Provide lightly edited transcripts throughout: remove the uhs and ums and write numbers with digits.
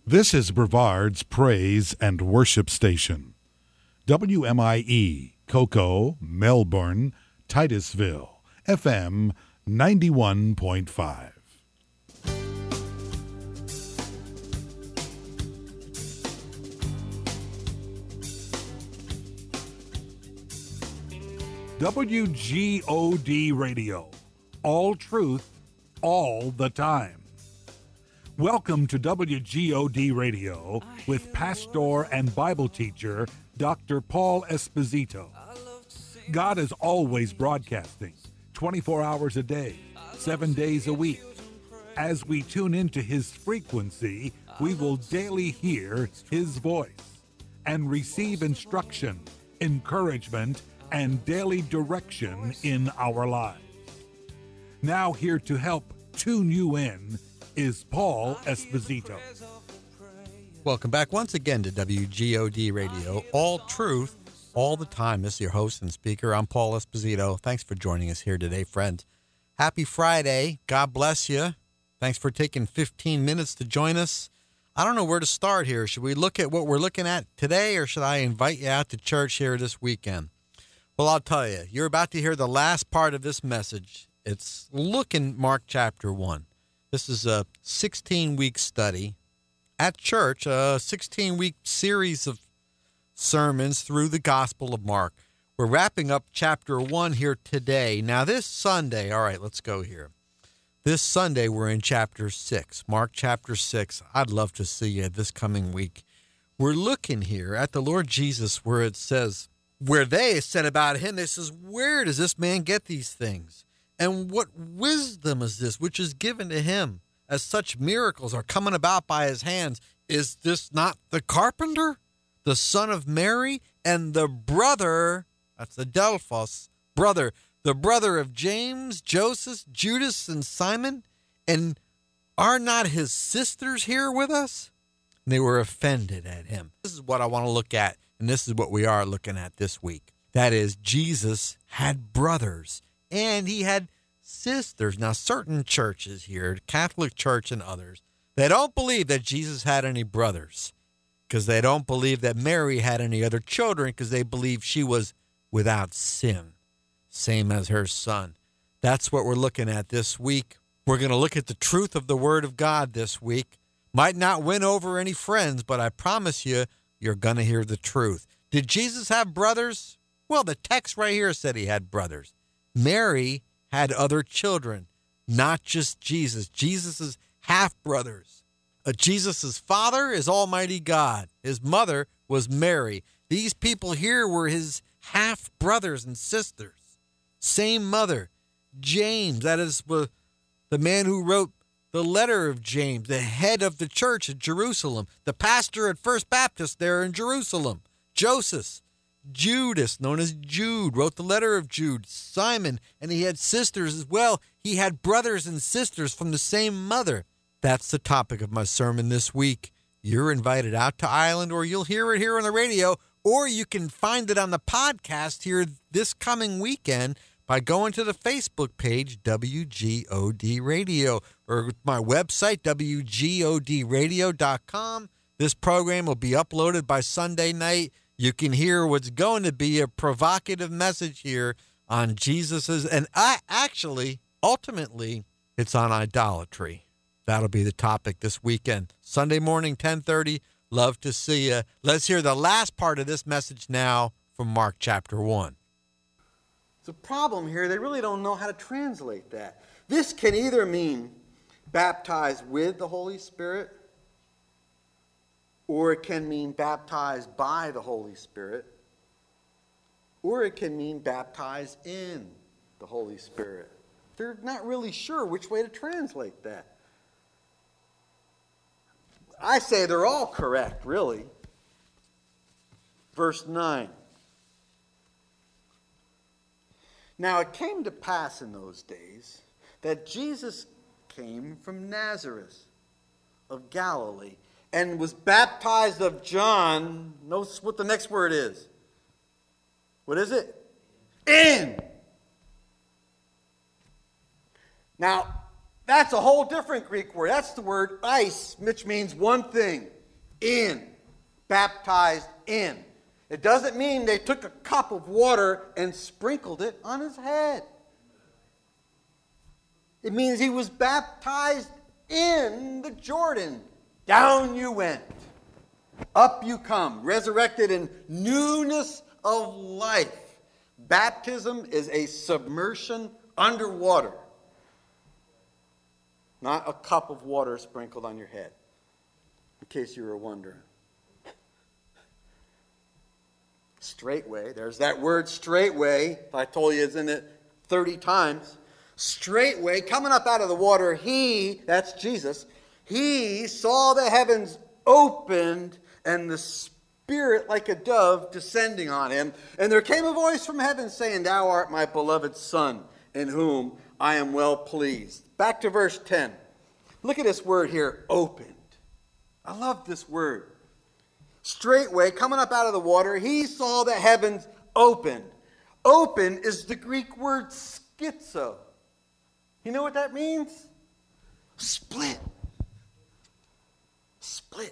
This is Brevard's Praise and Worship Station. WMIE, Cocoa, Melbourne, Titusville, FM 91.5. WGOD Radio. All truth, all the time. Welcome to WGOD Radio with pastor and Bible teacher Dr. Paul Esposito. God is always broadcasting 24 hours a day, 7 days a week. As we tune into his frequency, we will daily hear his voice and receive instruction, encouragement, and daily direction in our lives. Now here to help tune you in is Paul Esposito. Welcome back once again to WGOD Radio, all truth, all the time. This is your host and speaker. I'm Paul Esposito. Thanks for joining us here today, friends. Happy Friday. God bless you. Thanks for taking 15 minutes to join us. I don't know where to start here. Should we look at what we're looking at today, or should I invite you out to church here this weekend? Well, I'll tell you, you're about to hear the last part of this message. Look in Mark chapter 1. This is a 16-week study at church, a 16-week series of sermons through the Gospel of Mark. We're wrapping up chapter 1 here today. Now, this Sunday, all right, let's go here. This Sunday, we're in chapter 6, Mark chapter 6. I'd love to see you this coming week. We're looking here at the Lord Jesus where it says, where they said about him, they says, where does this man get these things? And what wisdom is this which is given to him, as such miracles are coming about by his hands? Is this not the carpenter, the son of Mary, and the brother, that's the Delphos brother, the brother of James, Joseph, Judas, and Simon? And are not his sisters here with us? And they were offended at him. This is what I want to look at. And this is what we are looking at this week. That is, Jesus had brothers and he had sisters. Now, certain churches here, Catholic Church and others, they don't believe that Jesus had any brothers because they don't believe that Mary had any other children because they believe she was without sin, same as her son. That's what we're looking at this week. We're going to look at the truth of the Word of God this week. Might not win over any friends, but I promise you, you're going to hear the truth. Did Jesus have brothers? Well, the text right here said he had brothers. Mary had other children, not just Jesus. Jesus' half-brothers. Jesus' father is Almighty God. His mother was Mary. These people here were his half-brothers and sisters. Same mother. James, that is the man who wrote the letter of James, the head of the church at Jerusalem, the pastor at First Baptist there in Jerusalem. Joseph, Judas, known as Jude, wrote the letter of Jude. Simon, and he had sisters as well. He had brothers and sisters from the same mother. That's the topic of my sermon this week. You're invited out to Ireland, or you'll hear it here on the radio, or you can find it on the podcast here this coming weekend by going to the Facebook page, WGOD Radio, or my website, WGODradio.com. This program will be uploaded by Sunday night. You can hear what's going to be a provocative message here on Jesus's, and ultimately, it's on idolatry. That'll be the topic this weekend. Sunday morning, 10:30. Love to see you. Let's hear the last part of this message now from Mark chapter 1. The problem here, they really don't know how to translate that. This can either mean baptized with the Holy Spirit, or it can mean baptized by the Holy Spirit, or it can mean baptized in the Holy Spirit. They're not really sure which way to translate that. I say they're all correct, really. Verse 9. Now it came to pass in those days that Jesus came from Nazareth of Galilee and was baptized of John. Notice what the next word is. What is it? In. Now, that's a whole different Greek word. That's the word eis, which means one thing. in. Baptized in. It doesn't mean they took a cup of water and sprinkled it on his head. It means he was baptized in the Jordan. Down you went. Up you come. Resurrected in newness of life. Baptism is a submersion underwater. Not a cup of water sprinkled on your head. In case you were wondering. Straightway. There's that word straightway. If I told you it's in it 30 times. Straightway, coming up out of the water, he, that's Jesus, he saw the heavens opened and the Spirit like a dove descending on him. And there came a voice from heaven saying, Thou art my beloved Son, in whom I am well pleased. Back to verse 10. Look at this word here, opened. I love this word. Straightway, coming up out of the water, he saw the heavens opened. Open is the Greek word schizo. You know what that means? Split. Split.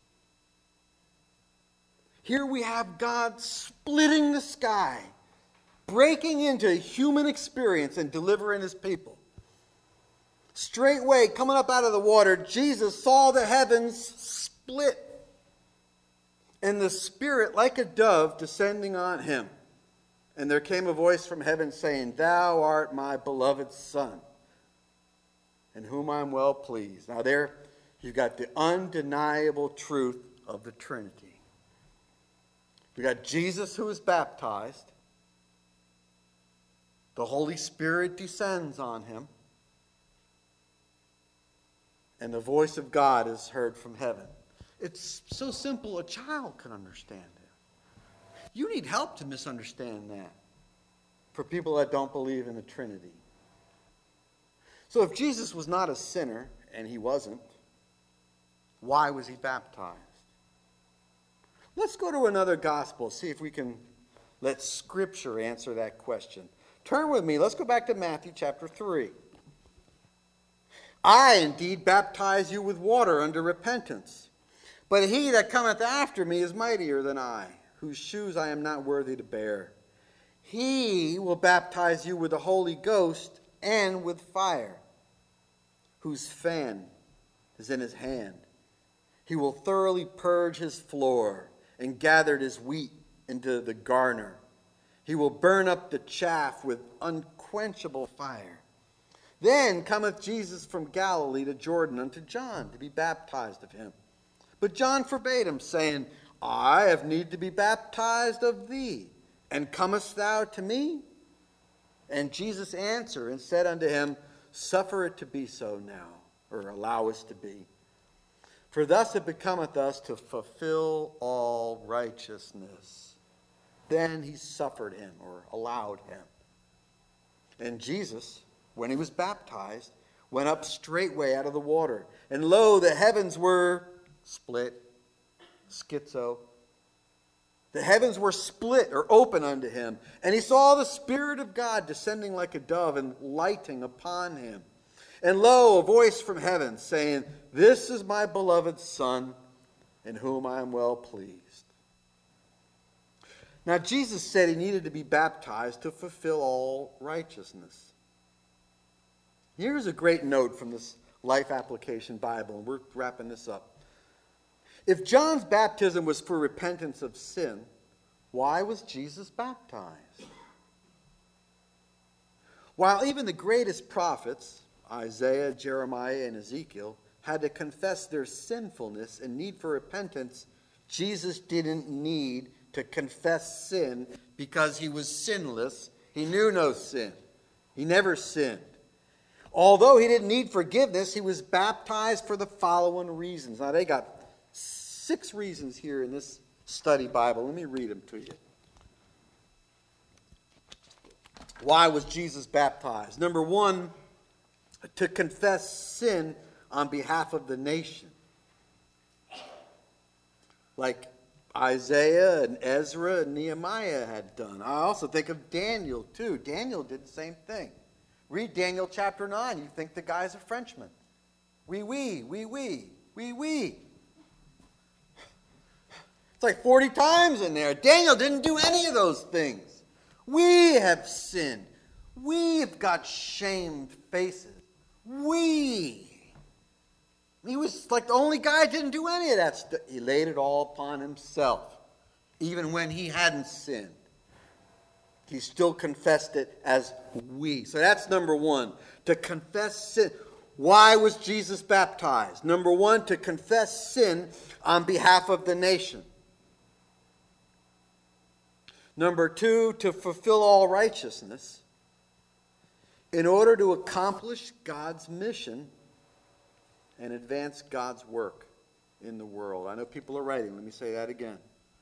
Here we have God splitting the sky, breaking into human experience and delivering his people. Straightway, coming up out of the water, Jesus saw the heavens split, and the Spirit like a dove descending on him. And there came a voice from heaven saying, Thou art my beloved Son, in whom I am well pleased. Now there, you've got the undeniable truth of the Trinity. You've got Jesus who is baptized. The Holy Spirit descends on him. And the voice of God is heard from heaven. It's so simple a child can understand it. You need help to misunderstand that for people that don't believe in the Trinity. So if Jesus was not a sinner, and he wasn't, why was he baptized? Let's go to another gospel, see if we can let Scripture answer that question. Turn with me. Let's go back to Matthew chapter 3. I indeed baptize you with water unto repentance. But he that cometh after me is mightier than I, whose shoes I am not worthy to bear. He will baptize you with the Holy Ghost and with fire, whose fan is in his hand. He will thoroughly purge his floor and gather his wheat into the garner. He will burn up the chaff with unquenchable fire. Then cometh Jesus from Galilee to Jordan unto John to be baptized of him. But John forbade him, saying, I have need to be baptized of thee, and comest thou to me? And Jesus answered and said unto him, Suffer it to be so now, or allow us to be. For thus it becometh us to fulfill all righteousness. Then he suffered him, or allowed him. And Jesus, when he was baptized, went up straightway out of the water. And lo, the heavens were split, schizo. The heavens were split or open unto him. And he saw the Spirit of God descending like a dove and lighting upon him. And lo, a voice from heaven saying, This is my beloved Son, in whom I am well pleased. Now Jesus said he needed to be baptized to fulfill all righteousness. Here's a great note from this Life Application Bible, and we're wrapping this up. If John's baptism was for repentance of sin, why was Jesus baptized? While even the greatest prophets, Isaiah, Jeremiah, and Ezekiel, had to confess their sinfulness and need for repentance, Jesus didn't need to confess sin because he was sinless. He knew no sin. He never sinned. Although he didn't need forgiveness, he was baptized for the following reasons. Now, they got 6 reasons here in this study Bible. Let me read them to you. Why was Jesus baptized? Number 1, to confess sin on behalf of the nation. Like Isaiah and Ezra and Nehemiah had done. I also think of Daniel, too. Daniel did the same thing. Read Daniel chapter 9. You think the guy's a Frenchman. Oui, oui, oui, oui, oui, oui. It's like 40 times in there. Daniel didn't do any of those things. We have sinned. We've got shamed faces. He was like the only guy who didn't do any of that stuff. He laid it all upon himself. Even when he hadn't sinned, he still confessed it as we. So that's number one, to confess sin. Why was Jesus baptized? Number one, to confess sin on behalf of the nation. Number two, to fulfill all righteousness in order to accomplish God's mission and advance God's work in the world. I know people are writing. Let me say that again.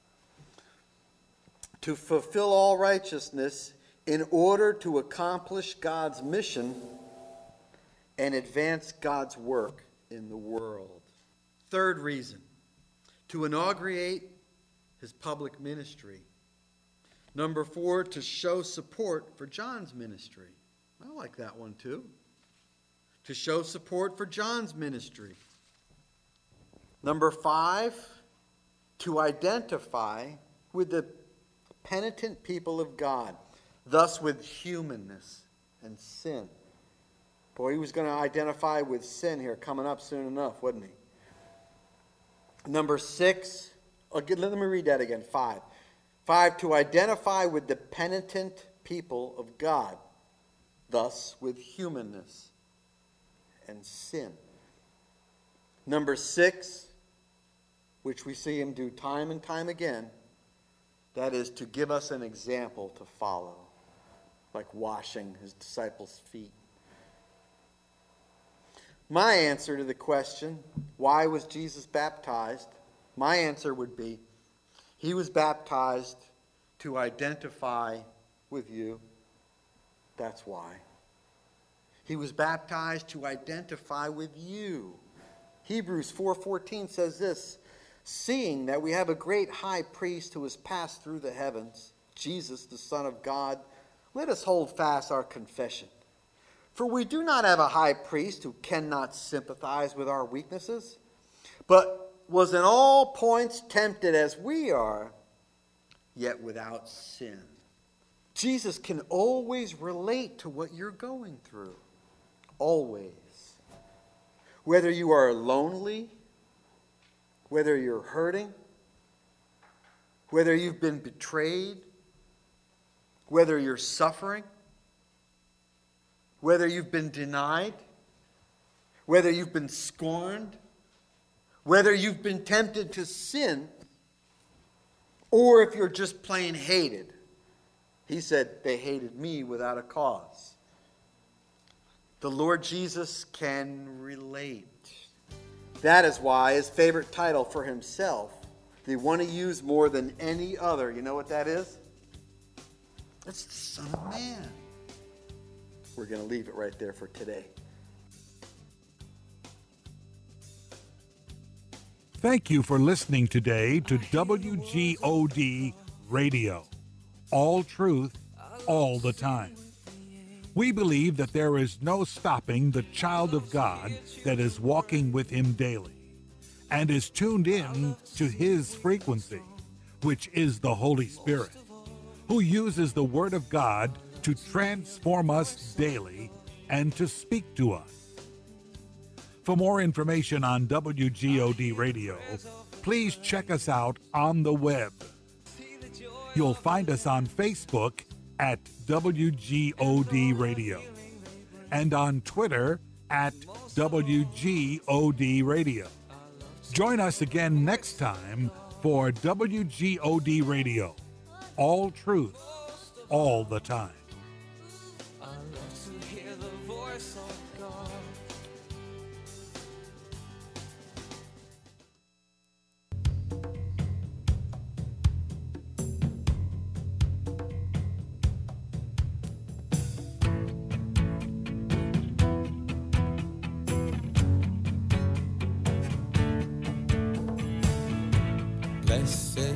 To fulfill all righteousness in order to accomplish God's mission and advance God's work in the world. Third reason, to inaugurate his public ministry. Number four, to show support for John's ministry. I like that one too. To show support for John's ministry. Number five, to identify with the penitent people of God, thus with humanness and sin. Boy, he was going to identify with sin here coming up soon enough, wasn't he? Number six, let me read that again, five. Five, to identify with the penitent people of God, thus with humanness and sin. Number six, which we see him do time and time again, that is to give us an example to follow, like washing his disciples' feet. My answer to the question, why was Jesus baptized? My answer would be, he was baptized to identify with you. That's why. He was baptized to identify with you. Hebrews 4:14 says this, seeing that we have a great high priest who has passed through the heavens, Jesus, the Son of God, let us hold fast our confession. For we do not have a high priest who cannot sympathize with our weaknesses, but was in all points tempted as we are, yet without sin. Jesus can always relate to what you're going through. Always. Whether you are lonely, whether you're hurting, whether you've been betrayed, whether you're suffering, whether you've been denied, whether you've been scorned, whether you've been tempted to sin, or if you're just plain hated. He said, they hated me without a cause. The Lord Jesus can relate. That is why his favorite title for himself, the one he used more than any other, you know what that is? It's the Son of Man. We're going to leave it right there for today. Thank you for listening today to WGOD Radio. All truth, all the time. We believe that there is no stopping the child of God that is walking with him daily and is tuned in to his frequency, which is the Holy Spirit, who uses the Word of God to transform us daily and to speak to us. For more information on WGOD Radio, please check us out on the web. You'll find us on Facebook at WGOD Radio and on Twitter at WGOD Radio. Join us again next time for WGOD Radio. All truth, all the time. Blessed